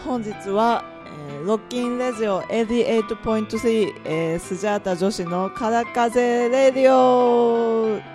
本日は、ロッキンレジオ 88.3、スジャータ女子のから風レディオはい、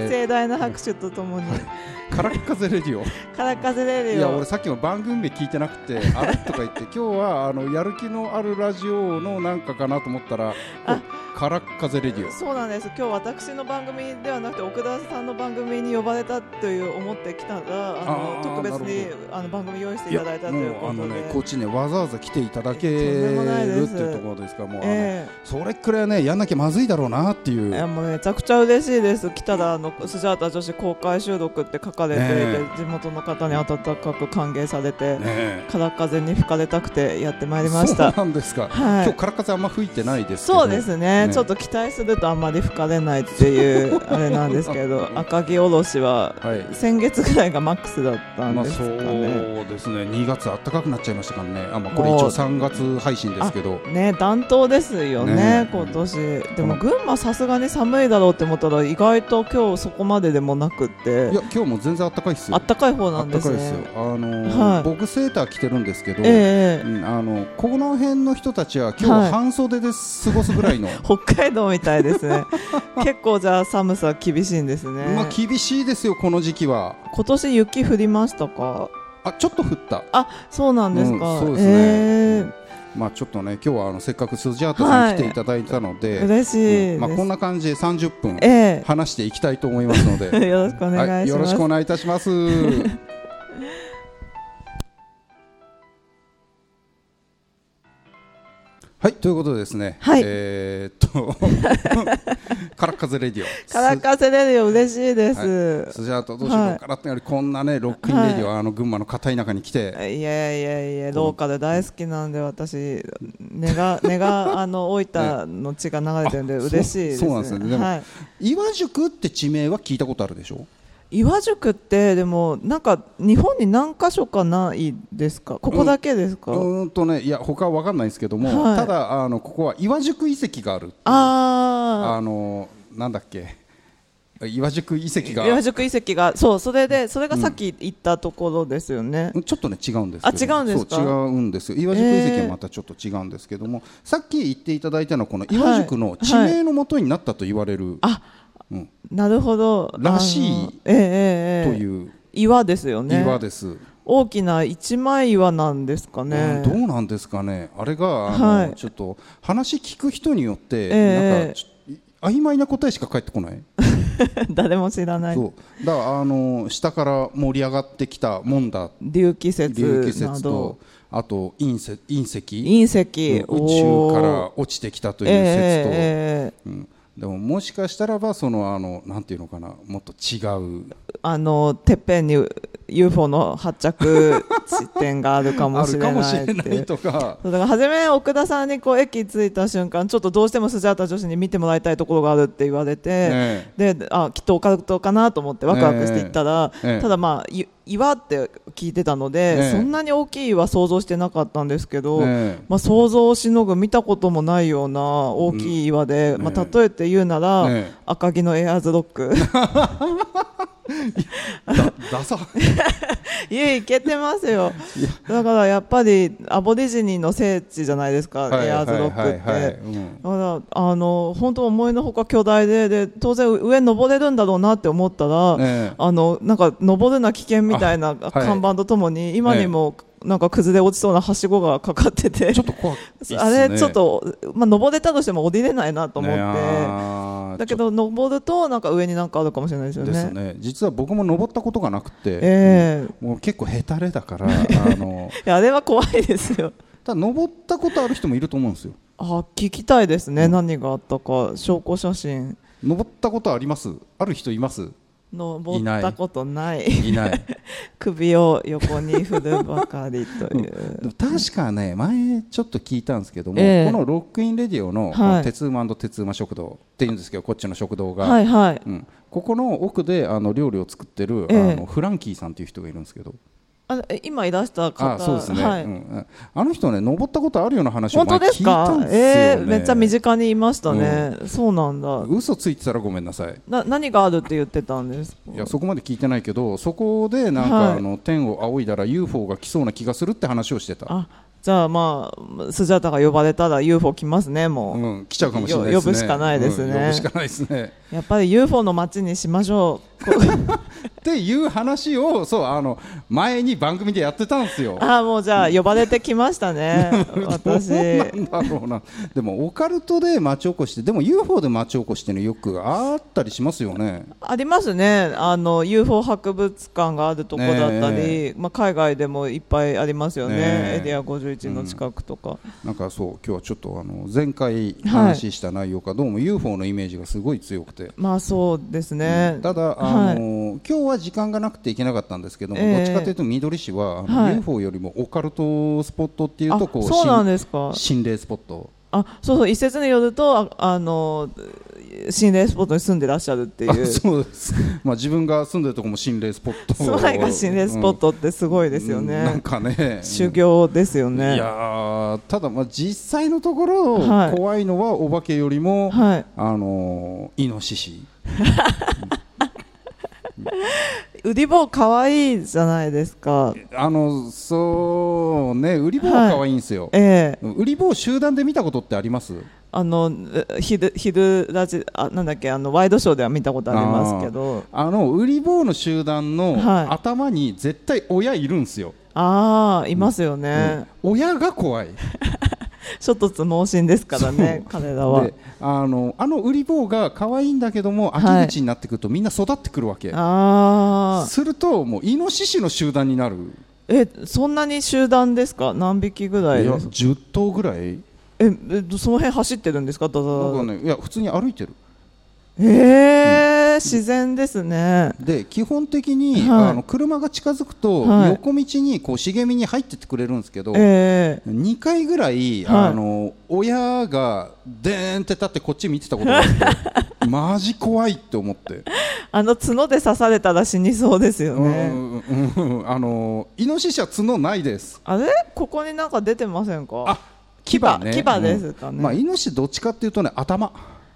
盛大な拍手とともにから風レディオから風レディオ。 いや俺さっきの番組名聞いてなくてあれとか言って今日はやる気のあるラジオのなんかかなと思ったらから風レディオ。 そうなんです。今日私の番組ではなくて奥田さんの番組に呼ばれたという思ってきたら特別に番組用意していただいたということで、 こっちねわざわざ来ていただけるっていうところですから、もうそれくらいねやんなきゃまずいだろうなっていう。 もうめちゃくちゃ嬉しいです。来たらスジャータ女子公開収録って書かれていて、地元の方に温かく歓迎されて、から風に吹かれたくてやってまいりました。 そうなんですか、今日から風あんま吹いてないですけど。 そうですね、ちょっと期待するとあんまり吹かれないっていうあれなんですけど赤城おろしは先月ぐらいがマックスだったんですかね。 そうですね、2月暖かくなっちゃいましたからね。これ一応3月配信ですけどね、暖冬ですよね、今年。でも群馬さすがに寒いだろうって思ったら意外と今日そこまででもなくって。いや今日も全然暖かいですよ。 暖かい方なんですね。 僕セーター着てるんですけど、この辺の人たちは今日半袖で過ごすぐらいの、 北海道みたいですね結構じゃあ寒さ厳しいんですね。 厳しいですよこの時期は。 今年雪降りましたか？ ちょっと降った。 そうなんですか。 そうですね、ちょっとね今日はせっかくスジャータさんに来ていただいたので、 嬉しいです。 こんな感じで30分話していきたいと思いますので、 よろしくお願いします。 よろしくお願いいたしますはい、ということでですね、から風レディオから風レディオ嬉しいです。 スジャータどうしようからってこんなねロックインレディオ群馬の片田舎に来て、 いやローカル大好きなんで私根が大分の血が流れてるんで嬉しいですね。 そうなんですね。でも岩宿って地名は聞いたことあるでしょ？ 岩宿ってでもなんか日本に何箇所かないですか？ここだけですか？ いや他は分かんないんですけども、ただここは岩宿遺跡がある。なんだっけ、岩宿遺跡がそう、それがさっき言ったところですよね。 ちょっとね違うんですけど。 違うんですか？ そう違うんですよ。岩宿遺跡はまたちょっと違うんですけども、さっき言っていただいたのはこの岩宿の地名の元になったと言われる、 なるほどらしいという岩ですよね。 岩です。 大きな一枚岩なんですかね。 どうなんですかね。あれがちょっと話聞く人によってなんか曖昧な答えしか返ってこない。 誰も知らない。 そうだから下から盛り上がってきたもんだ。 隆起説など、 あと隕石宇宙から落ちてきたという説と、でももしかしたらばなんていうのかな、もっと違うてっぺんに UFO の発着地点があるかもしれないとか。 だから初め奥田さんに駅着いた瞬間ちょっとどうしてもスジャータ女子に見てもらいたいところがあるって言われて、できっとオカルトかなと思ってワクワクしていったら、ただ岩って聞いてたので、そんなに大きい岩想像してなかったんですけど、想像をしのぐ見たこともないような大きい岩で、例えて言うなら、赤城のエアーズロックダサいけてますよ。だからやっぱりアボリジニの聖地じゃないですか、エアーズロックって。だから本当思いのほか巨大で当然上登れるんだろうなって思ったら、なんか登るな危険みたいな看板とともに今にもなんか崩れ落ちそうなはしごがかかってて、 ちょっと怖いですね。 あれちょっと登れたとしても降りれないなと思って、だけど登るとなんか上になんかあるかもしれないですよね。 ですね。実は僕も登ったことがなくて、もう結構ヘタレだからあれは怖いですよ。 ただ登ったことある人もいると思うんですよ。 聞きたいですね、何があったか。証拠写真登ったことあります？ある人います？ 登ったことない。首を横に振るばかりという確かね前ちょっと聞いたんですけども、このロックインレディオの鉄馬鉄馬食堂っていうんですけど、こっちの食堂が、ここの奥で料理を作ってるフランキーさんっていう人がいるんですけど、 今いらした方、 そうですね、 はい、 あの人ね登ったことあるような話を前聞いたんですよね。本当ですか？めっちゃ身近にいましたね、そうなんだ。 嘘ついてたらごめんなさい。 何があるって言ってたんですか？ いやそこまで聞いてないけど、そこでなんか、天を仰いだら UFO が来そうな気がするって話をしてた。 じゃあまあスジャタが呼ばれたら UFO 来ますね。もう、 来ちゃうかもしれないですね。 呼ぶしかないですね、 呼ぶしかないですね。 やっぱり UFO の街にしましょうっていう話を前に番組でやってたんですよ。 もうじゃあ呼ばれてきましたね私。 なんだろうな。でもオカルトで町おこしって、でも UFO で町おこしってよくあったりしますよね。 ありますね。UFO 博物館があるとこだったり、海外でもいっぱいありますよね、エリア51の近くとか、 なんかそう今日はちょっと前回話した内容か、どうも UFO のイメージがすごい強くて、 まあそうですね、 ただ今日は時間がなくていけなかったんですけども、どっちかというとみどり市はUFO よりもオカルトスポットっていうとそうなんですか。 心霊スポット。 そう一説によると心霊スポットに住んでらっしゃるっていう。 そうです、自分が住んでるとこも心霊スポット。 住まいが心霊スポットってすごいですよね、 なんかね、 修行ですよね。 いやただ実際のところ、怖いのはお化けよりも、イノシシウリボウ可愛いじゃないですか。 そうね、ウリボウは可愛いんですよ、ウリボウ集団で見たことってあります？ 昼ラジなんだっけ、ワイドショーでは見たことありますけど、 ウリボウの集団の頭に絶対親いるんですよ。 いますよね、 親が怖いちょっとつ盲信ですからね彼らは。 ウリボウが可愛いんだけども、秋口になってくるとみんな育ってくるわけ。するともうイノシシの集団になる。 そんなに集団ですか？何匹ぐらいですか ？10頭ぐらい。 その辺走ってるんですか？いや普通に歩いてる。 自然ですね。 で基本的に、車が近づくと、横道に茂みに入ってってくれるんですけど、2回ぐらい、親がでーんって立ってこっち見てたことがあってマジ怖いって思って。 角で刺されたら死にそうですよね。 イノシシは角ないです。 ここになんか出てませんか？ 牙ね。 牙ですかね。 イノシシどっちかっていうとね、頭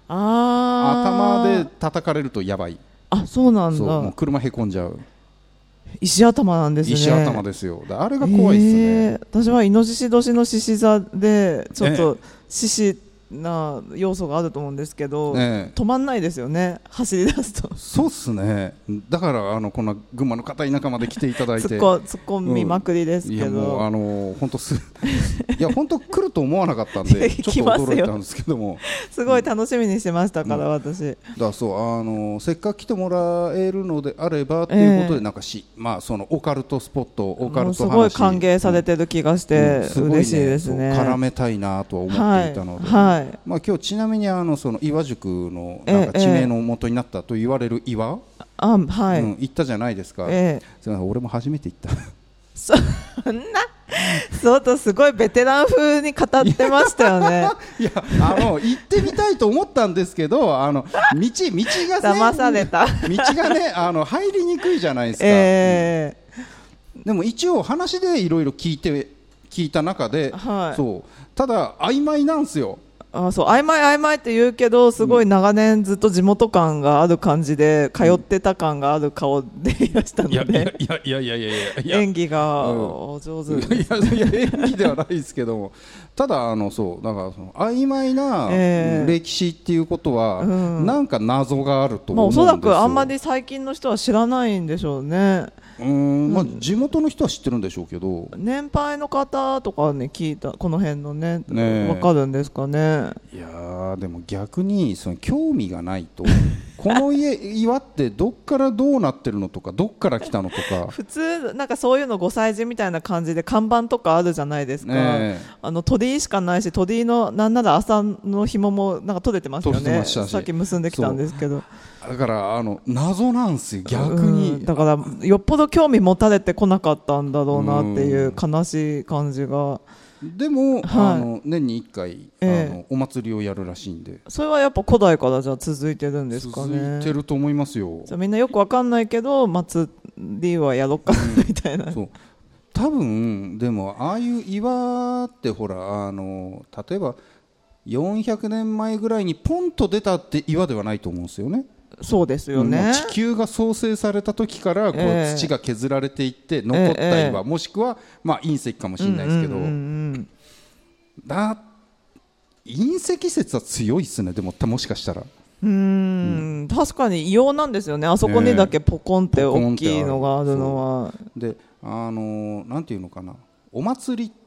で叩かれるとやばい。 そうなんだ。 もう車へこんじゃう。 石頭なんですね。 石頭ですよ。あれが怖いですね。 私はイノシシ年の獅子座でちょっと獅子な要素があると思うんですけど、止まんないですよね、走り出すと。 そうっすね。だからこんな群馬の片田舎まで来ていただいて突っ込みまくりですけど、 いやもう本当いや本当来ると思わなかったんでちょっと驚いたんですけどもすごい楽しみにしてましたから、私だそうせっかく来てもらえるのであればっていうことで、なんかそのオカルトスポット、オカルト話すごい歓迎されてる気がして嬉しいですね。 絡めたいなとは思っていたので、今日ちなみにその岩宿のなんか地名の元になったと言われる岩、行ったじゃないですか。俺も初めて行ったそんなすごいベテラン風に語ってましたよね。 いや行ってみたいと思ったんですけど、道がね、 騙された道がね入りにくいじゃないですか。でも一応話でいろいろ聞いた中で、ただ曖昧なんですよ。 曖昧って言うけど、すごい長年ずっと地元感がある感じで、通ってた感がある顔でいらしたので、演技がお上手です。 いや演技ではないですけども、ただだから曖昧な歴史っていうことは、なんか謎があると思うんですよ。 おそらくあんまり最近の人は知らないんでしょうね。 地元の人は知ってるんでしょうけど、 年配の方とかね、聞いたこの辺のね、分かるんですかね。 いやでも逆に興味がないとこの岩ってどっからどうなってるのとか、どっから来たのとか普通なんかそういうのご祭事みたいな感じで看板とかあるじゃないですか。鳥居しかないし、鳥居のなんなら朝の紐もなんか取れてますよね。さっき結んできたんですけど、 だから謎なんですよ逆に。 だからよっぽど興味持たれてこなかったんだろうなっていう悲しい感じが。 でも、年に1回、お祭りをやるらしいんで。 それはやっぱ古代からじゃあ続いてるんですかね。 続いてると思いますよ。 じゃあみんなよくわかんないけど祭りはやろうかみたいな。 多分でもああいう岩ってほら例えば400年前ぐらいにポンと出たって岩ではないと思うんですよね。 そうですよね。 地球が創生された時からこう土が削られていって残った岩、もしくはまあ隕石かもしれないですけど、隕石説は強いですね。でももしかしたら確かに異様なんですよね。あそこにだけポコンって大きいのがあるのは。 でなんていうのかな、お祭りって、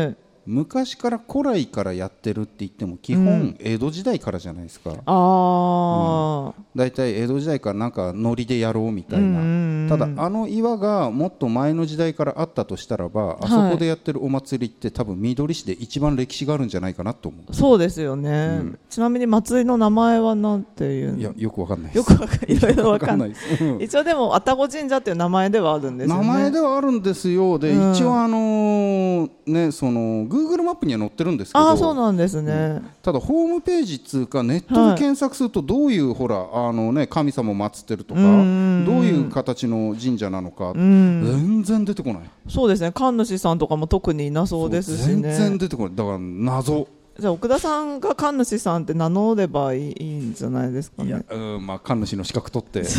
昔から古来からやってるって言っても基本江戸時代からじゃないですか。だいたい江戸時代からなんかノリでやろうみたいな、ただ岩がもっと前の時代からあったとしたらば、あそこでやってるお祭りって多分緑市で一番歴史があるんじゃないかなと思う。 そうですよね、ちなみに祭りの名前はなんていうの？ いや、よくわかんないです。 よくわかんない、いろいろわかんない一応でも愛宕神社っていう名前ではあるんですよね。 名前ではあるんですよ。で、一応ね、その Google マップには載ってるんですけど、 そうなんですね、 ただホームページっつうかネットで検索するとどういうほら神様を祀ってるとか、どういう形の神社なのか、全然出てこない。 そうですね、神主さんとかも特にいなそうですしね。 全然出てこない。だから謎。 じゃあ奥田さんが神主さんって名乗ればいいんじゃないですかね。 いや、まあ神主の資格取って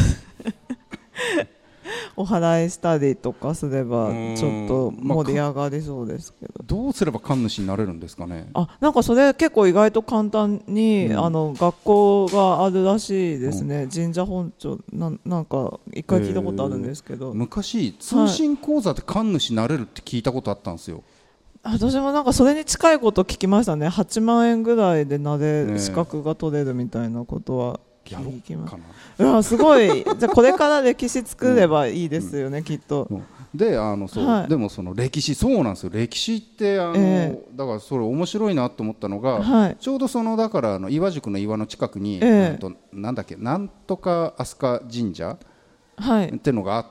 お祓いしたりとかすればちょっと盛り上がりそうですけど、 どうすれば神主になれるんですかね。 なんかそれ結構意外と簡単に、学校があるらしいですね、神社本庁なんか一回聞いたことあるんですけど、 昔通信講座で神主になれるって聞いたことあったんですよ。 私もなんかそれに近いこと聞きましたね。8万円ぐらいでなれ資格が取れるみたいなことは聞きました。いや、すごい。じゃあこれから歴史作ればいいですよね、きっと。 ででもその歴史、そうなんですよ。歴史ってだからそれ面白いなと思ったのが、ちょうどだから岩宿の岩の近くに、なんだっけ、なんとか飛鳥神社ってのがあって、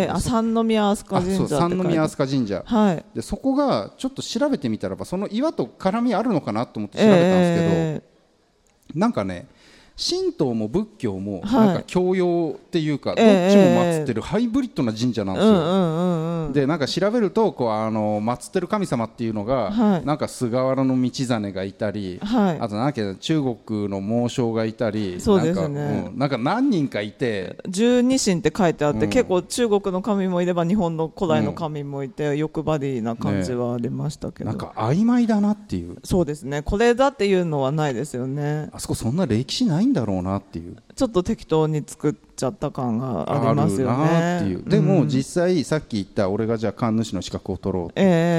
三宮飛鳥神社。 三宮飛鳥神社、でそこがちょっと調べてみたらば、その岩と絡みあるのかなと思って調べたんですけど、なんかね、神道も仏教もなんか共用っていうか、どっちも祀ってるハイブリッドな神社なんですよ。でなんか調べると祀ってる神様っていうのが、なんか菅原道真がいたり、あとなんか中国の猛将がいたり、 そうですね、 なんか何人かいて、 十二神って書いてあって、結構中国の神もいれば日本の古代の神もいて、欲張りな感じはありましたけど、 なんか曖昧だなっていう。 そうですね、これだっていうのはないですよね。 あそこそんな歴史ないんだろうなっていう、 ちょっと適当に作っちゃった感がありますよね。 っていう。でも実際さっき言った俺がじゃあ神主の資格を取ろうって、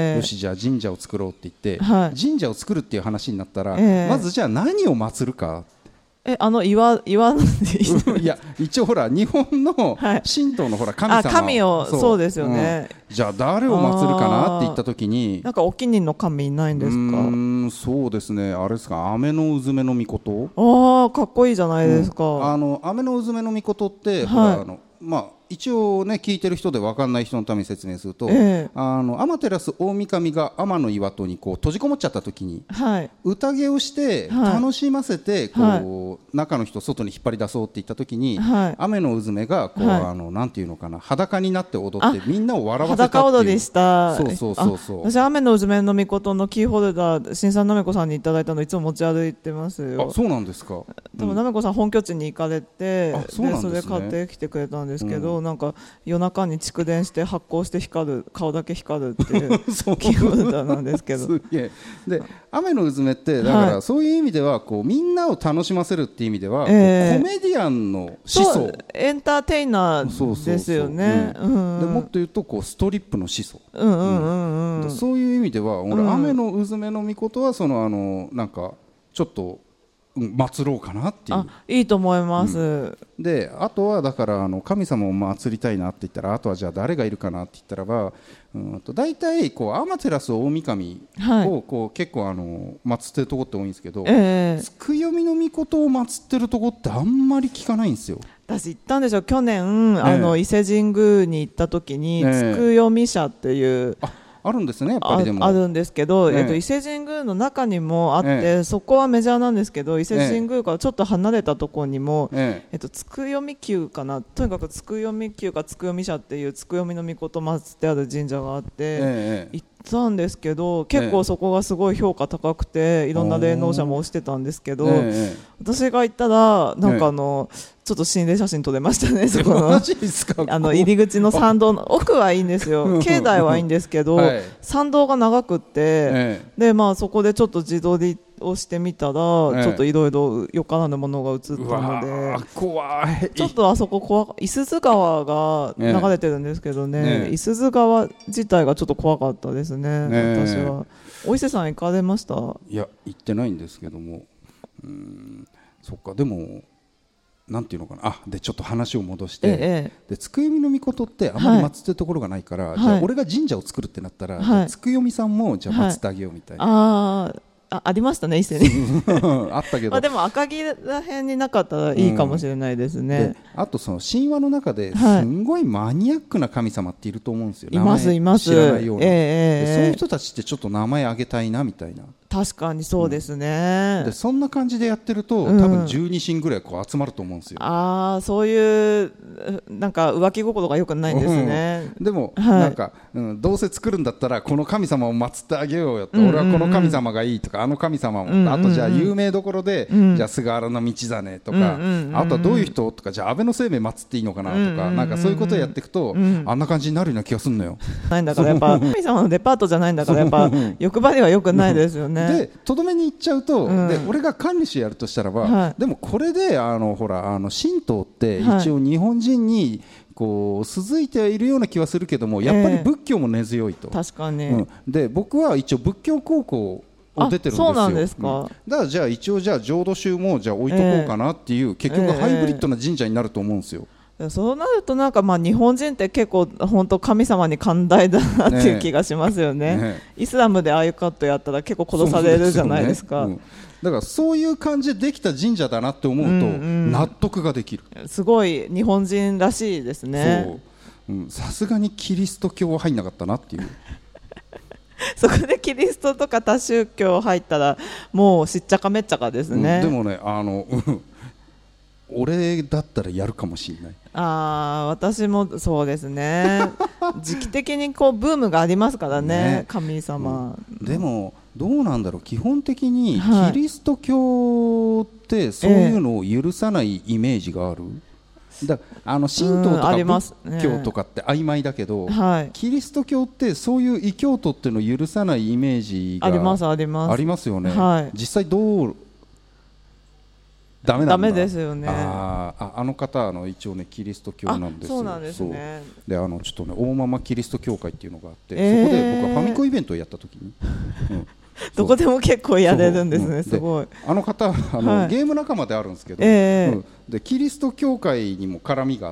よしじゃあ神社を作ろうって言って、神社を作るっていう話になったら、まずじゃあ何を祀るか。 岩いや一応ほら日本の神道のほら神様、 神をそうですよね、 じゃあ誰を祀るかなって言った時に、 なんかお気に入りの神いないんですか？そうですね、あれですか、雨のうずめのみこと。 かっこいいじゃないですか。 雨のうずめのみことって、ほらまあ一応ね、聞いてる人で分かんない人のために説明すると、天照大神が天の岩戸にこう閉じこもっちゃった時に、宴をして楽しませてこう、中の人を外に引っ張り出そうって言った時に、雨のうずめがこう、なんていうのかな、裸になって踊ってみんなを笑わせたっていう。 裸踊りした。 そう私雨のうずめのみことのキーホルダー、新さんなめこさんにいただいたのいつも持ち歩いてますよ。 そうなんですか。 多分なめこさん本拠地に行かれて、それ買ってきてくれたんですけど、なんか夜中に蓄電して発光して光る、顔だけ光るっていうキーホルダーなんですけどすげえ。で雨のうずめってだからそういう意味ではこうみんなを楽しませるっていう意味では、コメディアンの思想、 エンターテイナーですよね。 でもっと言うとこうストリップの思想、そういう意味では俺、雨のうずめのみことはなんかちょっと祀ろうかなっていう。 いいと思います、 であとはだから神様を祀りたいなって言ったら、あとはじゃあ誰がいるかなって言ったらば、大体こう天照大神をこう結構祀ってるとこって多いんですけど、つくよみのみことを祀ってるとこってあんまり聞かないんですよ。 私行ったんですよ、去年、伊勢神宮に行った時に、つくよみ社っていうあるんですね、やっぱり。でもあるんですけど、伊勢神宮の中にもあって、そこはメジャーなんですけど、伊勢神宮からちょっと離れたところにも、つくよみ宮かな、とにかくつくよみ宮かつくよみ社っていうつくよみの御事祀ってある神社があって、行ったんですけど、結構そこがすごい評価高くて、いろんな霊能者も推してたんですけど、私が行ったらなんかちょっと心霊写真撮れましたね。そこの入り口の参道の奥はいいんですよ。境内はいいんですけど、参道が長くって、でまあそこでちょっと自撮りをしてみたら、ちょっといろいろよからぬものが映ったので、 怖い。 ちょっとあそこいすゞ川が流れてるんですけどね、いすゞ川自体がちょっと怖かったですね、私は。お伊勢さん行かれました？ いや、行ってないんですけども、そっか。でもなんていうのかな、でちょっと話を戻して、でつくよみの御事ってあんまり祀ってるところがないから、じゃあ俺が神社を作るってなったら、つくよみさんもじゃあ祀ってあげようみたいな。 ありましたね、伊勢にあったけど、 でも赤城ら辺になかったらいいかもしれないですね。 あとその神話の中ですんごいマニアックな神様っていると思うんですよ。 いますいます。 知らないような、そういう人たちってちょっと名前あげたいなみたいな。 確かにそうですね。 でそんな感じでやってると、多分12神ぐらいこう集まると思うんですよ。 そういうなんか浮気心がよくないんですね。 でも、なんか、どうせ作るんだったらこの神様を祀ってあげようよって、俺はこの神様がいいとか、あの神様も、あとじゃあ有名どころで、じゃあ菅原道真とか、あとはどういう人とか、じゃあ安倍晴明祀っていいのかなとか、なんかそういうことをやっていくと、あんな感じになるような気がするのよ。 ないんだからやっぱ神様のデパートじゃないんだから、やっぱ欲張りはよくないですよね。 でとどめに行っちゃうと、で俺が管理士やるとしたらば、でもこれでほら神道って一応日本人にこう続いているような気はするけども、やっぱり仏教も根強いと。 確かに、 で僕は一応仏教高校を出てるんですよ。 そうなんですか。 だからじゃあ一応じゃあ浄土宗もじゃあ置いとこうかなっていう、結局ハイブリッドな神社になると思うんですよ。 そうなるとなんか日本人って結構本当神様に寛大だなっていう気がしますよね。イスラムでああいうカットやったら結構殺されるじゃないですか。 だからそういう感じでできた神社だなって思うと納得ができる。 すごい日本人らしいですね。 さすがにキリスト教は入んなかったなっていう。 そこでキリストとか多宗教入ったらもうしっちゃかめっちゃかですね。 でもね俺だったらやるかもしれない。 私もそうですね。時期的にこうブームがありますからね、神様。 でもどうなんだろう、基本的にキリスト教ってそういうのを許さないイメージがある。神道とか仏教とかって曖昧だけど、キリスト教ってそういう異教徒っていうのを許さないイメージがありますよね。実際どうダメなんだ。ダメですよね。あの方一応ねキリスト教なんですよ。 そうなんですね。 でちょっとね大ママキリスト教会っていうのがあって、そこで僕はファミコンイベントをやった時に、 どこでも結構やれるんですね。すごい。 あの方ゲーム仲間であるんですけど、でキリスト教会にも絡みがあって、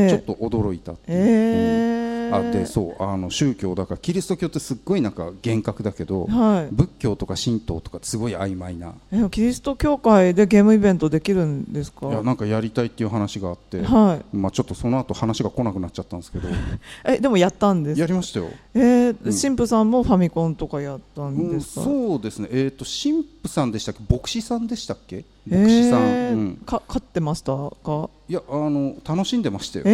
ちょっと驚いたっていう。でそう宗教だからキリスト教ってすっごいなんか厳格だけど、仏教とか神道とかすごい曖昧な。 キリスト教会でゲームイベントできるんですか？ いやなんかやりたいっていう話があって、ちょっとその後話が来なくなっちゃったんですけどでもやったんですか？ やりましたよ。 神父さんもファミコンとかやったんですか？ そうですね。神父さんでしたっけ、牧師さんでしたっけ？牧師さん、 勝ってましたか？ いや楽しんでましたよ。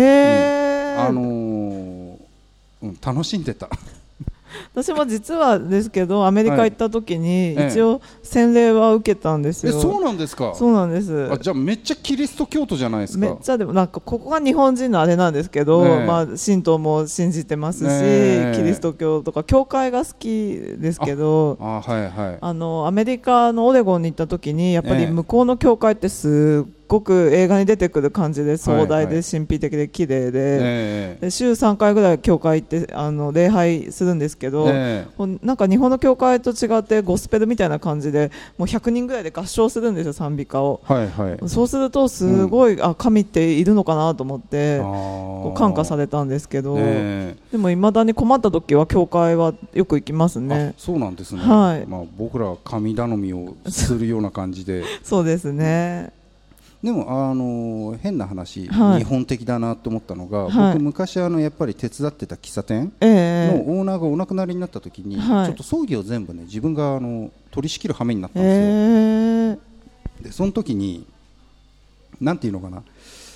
楽しんでた。 私も実はですけどアメリカ行った時に一応洗礼は受けたんですよ。 そうなんですか？ そうなんです。 じゃあめっちゃキリスト教徒じゃないですか。 めっちゃ。でもなんかここが日本人のあれなんですけど、神道も信じてますし、キリスト教とか教会が好きですけど、アメリカのオレゴンに行った時にやっぱり向こうの教会ってすごく映画に出てくる感じで壮大で神秘的で綺麗で、週3回ぐらい教会行って礼拝するんですけど、なんか日本の教会と違ってゴスペルみたいな感じでもう100人ぐらいで合唱するんですよ、賛美歌を。そうするとすごい、神っているのかなと思ってこう感化されたんですけど、でも未だに困った時は教会はよく行きますね。 そうなんですね。僕らは神頼みをするような感じでそうですね。 でも変な話、日本的だなと思ったのが、僕昔やっぱり手伝ってた喫茶店のオーナーがお亡くなりになった時に、ちょっと葬儀を全部ね自分が取り仕切る羽目になったんですよ。でその時になんていうのかな、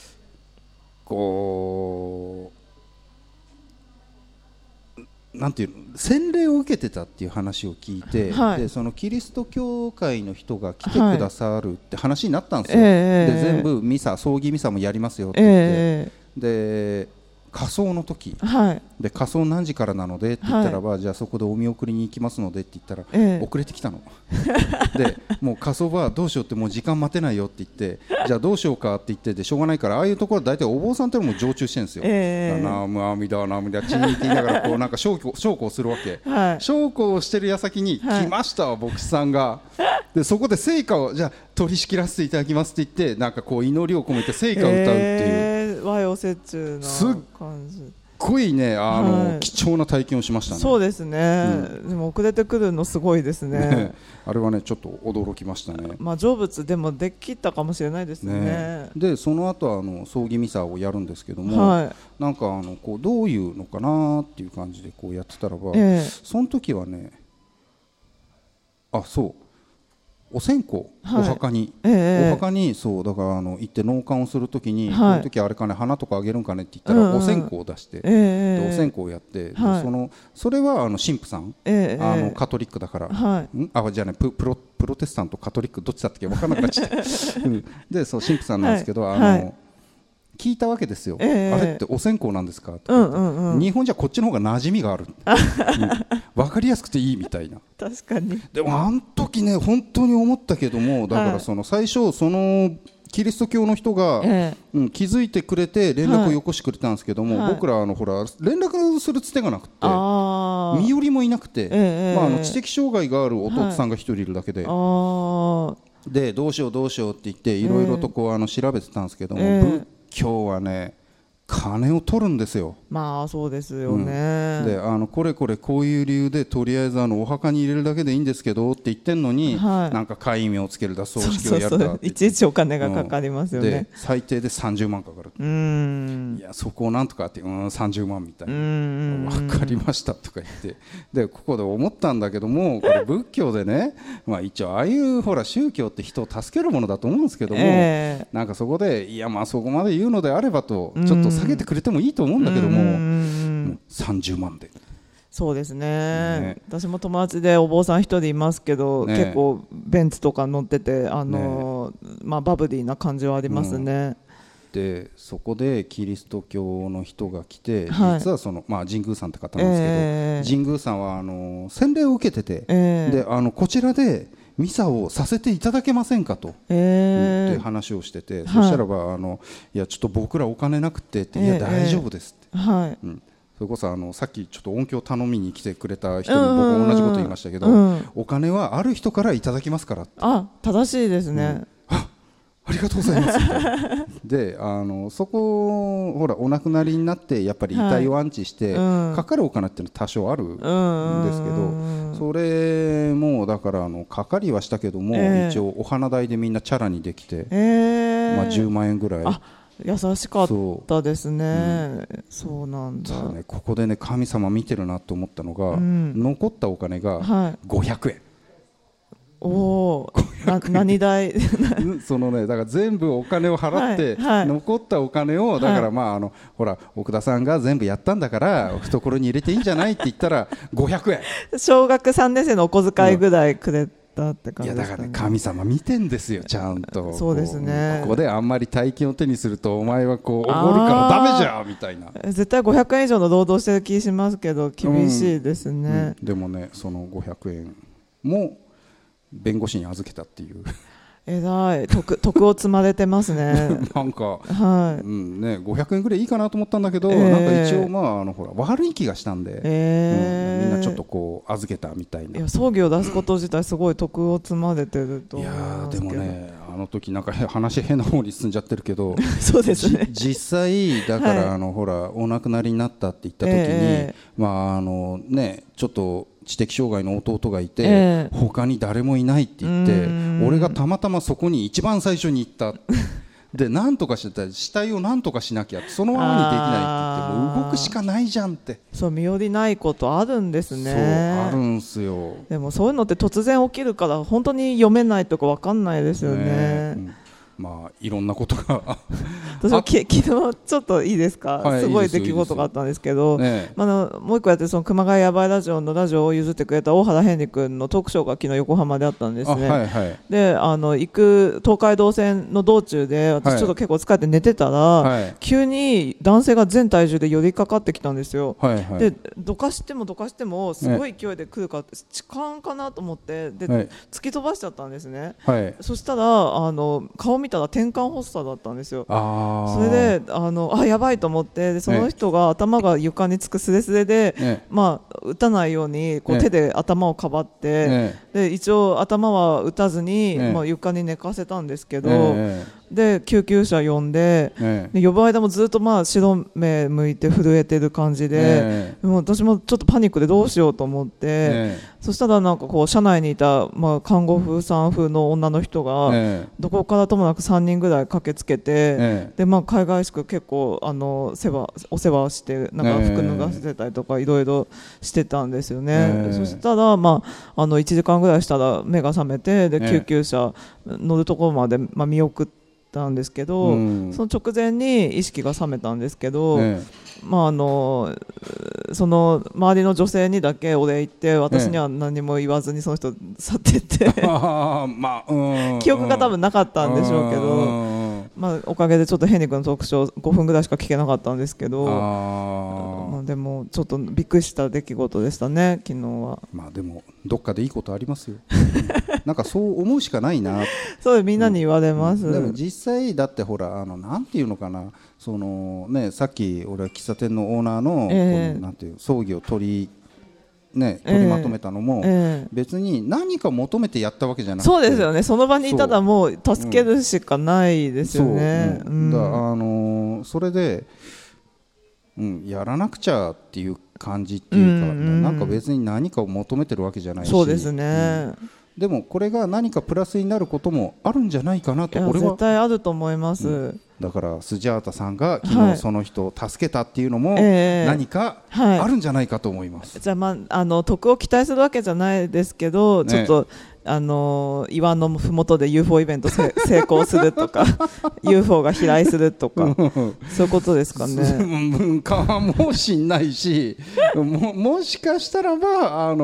こうなんていうの、洗礼を受けてたっていう話を聞いて、でそのキリスト教会の人が来てくださるって話になったんですよ。で全部ミサ、葬儀ミサもやりますよって言って、で火葬の時、で火葬何時からなのでって言ったらば、じゃあそこでお見送りに行きますのでって言ったら、遅れてきたのでもう火葬はどうしようって、もう時間待てないよって言って、じゃあどうしようかって言ってでしょうがないから、ああいうところ大体お坊さんってのも常駐してるんですよ。ナムアミダナムダチーって言いながらこうなんか焼香をするわけ、焼香をしてる矢先に来ましたわ、牧師さんが。でそこで聖歌をじゃあ取り仕切らせていただきますって言って、なんかこう祈りを込めて聖歌を歌うっていう、 和洋折衷な感じ。 すっごいね、貴重な体験をしましたね。 そうですね、でも遅れてくるのすごいですね。 あれはねちょっと驚きましたね。 まあ成仏でもできたかもしれないですね。 でその後葬儀ミサをやるんですけども、なんかこうどういうのかなっていう感じでこうやってたらば、その時はね、そうお線香、お墓に、お墓にそうだから行って納棺をするときに、この時あれかね、花とかあげるんかねって言ったら、お線香を出して、でお線香をやって、でそれは神父さん、カトリックだから、じゃあねプロテスタントカトリックどっちだったっけ分からなくなっちゃってでそう神父さんなんですけど、聞いたわけですよ、あれってお線香なんですかって、日本じゃこっちの方が馴染みがある、分かりやすくていいみたいな。 確かに。 でもあの時ね本当に思ったけども、だからその最初そのキリスト教の人が、気づいてくれて連絡をよこしてくれたんですけども、僕らほら連絡するつてがなくて身寄りもいなくて、知的障害がある弟さんが一人いるだけで、でどうしようどうしようって言っていろいろとこう調べてたんですけども、仏教はね金を取るんですよ。 まあそうですよね、 でこれこれこういう理由でとりあえずお墓に入れるだけでいいんですけどって言ってんのに、なんか戒名をつけるだ葬式をやるだって、 いちいちお金がかかりますよね。 で最低で30万かかる。いやそこをなんとかって30万みたいな、分かりましたとか言って、でここで思ったんだけども、これ仏教でね、一応ああいうほら宗教って人を助けるものだと思うんですけども、なんかそこでいやそこまで言うのであればとちょっと下げてくれてもいいと思うんだけども、もう30万で。 そうですね、私も友達でお坊さん一人いますけど、結構ベンツとか乗っててバブリーな感じはありますね。 でそこでキリスト教の人が来て、実は神宮さんって方なんですけど、神宮さんは洗礼を受けてて、でこちらでミサをさせていただけませんかとって話をしてて、そしたらばいやちょっと僕らお金なくてって、いや大丈夫ですって、それこそさっきちょっと音響頼みに来てくれた人に僕同じこと言いましたけど、お金はある人からいただきますからって。 正しいですね、 ありがとうございますみたいなでそこほらお亡くなりになってやっぱり遺体を安置して、かかるお金っていうのは多少あるんですけど、それもだからかかりはしたけども、一応お花代でみんなチャラにできて、10万円ぐらい。 優しかったですね。そうなんだ。 ここでね神様見てるなと思ったのが、残ったお金が500円。 何代そのねだから全部お金を払って、残ったお金をだからほら奥田さんが全部やったんだから懐に入れていいんじゃないって言ったら500円。 小学3年生のお小遣いぐらいくれたって感じですかね。 いやだからね神様見てんですよちゃんと。 そうですね。 ここであんまり大金を手にするとお前はこうおごるからダメじゃんみたいな。 絶対500円以上の労働してる気しますけど厳しいですね。 でもねその500円も弁護士に預けたっていうえらい徳を積まれてますねなんか、500円ぐらいいいかなと思ったんだけど、なんか一応ほら悪い気がしたんで、みんなちょっとこう預けたみたいな。 いや葬儀を出すこと自体すごい徳を積まれてると思いますけど。 いやでもねあの時なんか話変な方に進んじゃってるけどそうですね実際だから、ほらお亡くなりになったって言った時に、ちょっと知的障害の弟がいて、他に誰もいないって言って、俺がたまたまそこに一番最初に行ったでなんとかしてたら死体をなんとかしなきゃそのままにできないって言ってもう動くしかないじゃんって。 そう身寄りないことあるんですね。 そうあるんすよ。 でもそういうのって突然起きるから本当に読めないとか分かんないですよね。 まあいろんなことが私は昨日ちょっといいですか、はい、すごい出来事があったんですけど、もう一個やってその熊谷やばいラジオのラジオを譲ってくれた大原変二君のトークショーが昨日横浜であったんですね。はいはい、で行く東海道線の道中で私ちょっと結構疲れて寝てたら、はい、急に男性が全体重で寄りかかってきたんですよ。はいはい、でどかしてもすごい勢いで来るから痴漢かなと思ってで、はい、突き飛ばしちゃったんですね。はい、そしたら顔見たら転換発作だったんですよ。それでやばいと思ってでその人が頭が床につくスレスレで、まあ、打たないようにこう手で頭をかばって、で一応頭は打たずに、まあ、床に寝かせたんですけど、で救急車呼んで、で呼ぶ間もずっとまあ白目向いて震えてる感じで、もう私もちょっとパニックでどうしようと思って、そしたらなんかこう車内にいた、まあ、看護婦さん風の女の人が、どこからともなく3人ぐらい駆けつけて、でまあ、海外しく結構お世話してなんか服脱がせたりとかいろいろしてたんですよね。そしたら、まあ、1時間ぐらいしたら目が覚めてで救急車乗るところまで、まあ、見送ってたんですけど、その直前に意識が覚めたんですけど、まあその周りの女性にだけお礼言って私には何も言わずにその人去っていって記憶が多分なかったんでしょうけど、まあ、おかげでちょっと変に君のトークショー5分ぐらいしか聞けなかったんですけど、まあ、でもちょっとびっくりした出来事でしたね昨日は。 まあでもどっかでいいことありますよなんかそう思うしかないなそうみんなに言われます、 でも実際だってほらなんていうのかなその、ね、さっき俺は喫茶店のオーナーの、なんていう葬儀を取りまとめたのも、別に何か求めてやったわけじゃなくて、 そうですよねその場にいたらもう助けるしかないですよね。 それで、やらなくちゃっていう感じっていうか、なんか別に何かを求めてるわけじゃないし、 そうですね、 でもこれが何かプラスになることもあるんじゃないかなと俺は絶対あると思います、 だからスジャータさんが昨日その人を助けたっていうのも何かあるんじゃないかと思います、 じゃあ、まあ、得を期待するわけじゃないですけど、ちょっと岩のふもとで UFO イベント成功するとかUFO が飛来するとかそういうことですかね。 かもしんないしもしかしたらば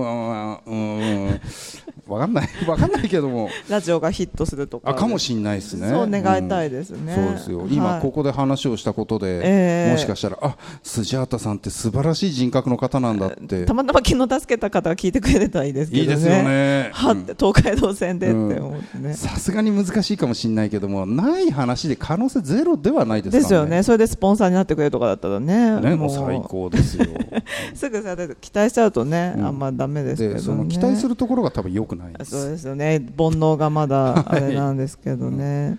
わかんないけどもラジオがヒットするとかかもしんないですね。 そう願いたいですね、 そうですよ。今ここで話をしたことで、もしかしたらスジャータさんって素晴らしい人格の方なんだってたまたま昨日助けた方が聞いてくれたらいいですけどね。 いいですよね。 東海道線でって思ってね。 さすがに難しいかもしれないけどもない話で可能性ゼロではないですからね。 ですよね。それでスポンサーになってくれるとかだったらねもう最高ですよすぐさ期待しちゃうとね、あんまダメですけどね。 でその期待するところが多分良くないです。 そうですよね。煩悩がまだあれなんですけどね、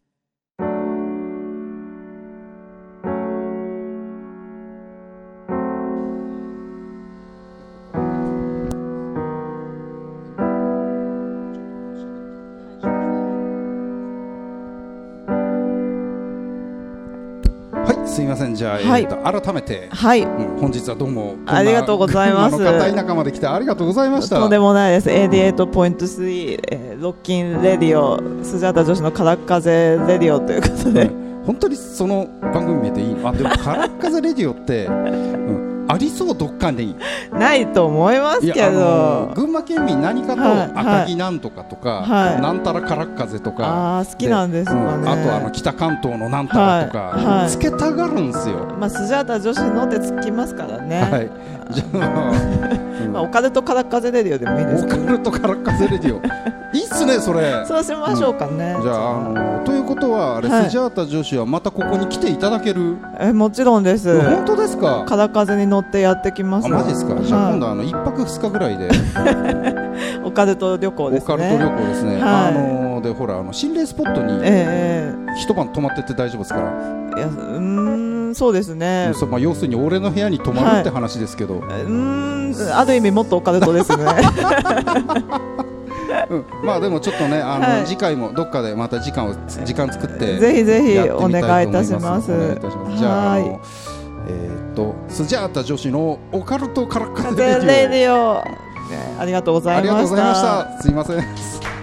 すみません。じゃあ、改めて、本日はどうもありがとうございます。 片田舎まで来てありがとうございました。 とんでもないです。88.3、ロッキンレディオスジャータ女子のからっ風レディオということで、 本当にその番組名でいいの？でもからっ風レディオって、ありそうどっかにないと思いますけど、 群馬県民何かと赤城なんとかとか、なんたらからっ風とか好きなんですかね。 あと北関東のなんたらとか、つけたがるんですよ。 まあスジャータ女子のってつきますからね。じゃあオカルトからっ風レディオでもいいですか。 オカルトからっ風レディオいいっすねそれ。 そうしましょうかね。 じゃあということはスジャータ女子はまたここに来ていただける？ もちろんです。 本当ですか？ から風に乗ってやってきます。 マジですか？じゃあ今度1泊2日ぐらいでオカルト旅行ですね。 オカルト旅行ですね。でほら心霊スポットに一晩泊まってって大丈夫ですか？ いやそうですね。 まあ要するに俺の部屋に泊まるって話ですけど、 ある意味もっとオカルトですねまあでもちょっとね次回もどっかでまた時間作ってぜひぜひお願いいたします。 じゃあスジャータ女子のオカルトカラッカレディオ、 ありがとうございました。 すいません。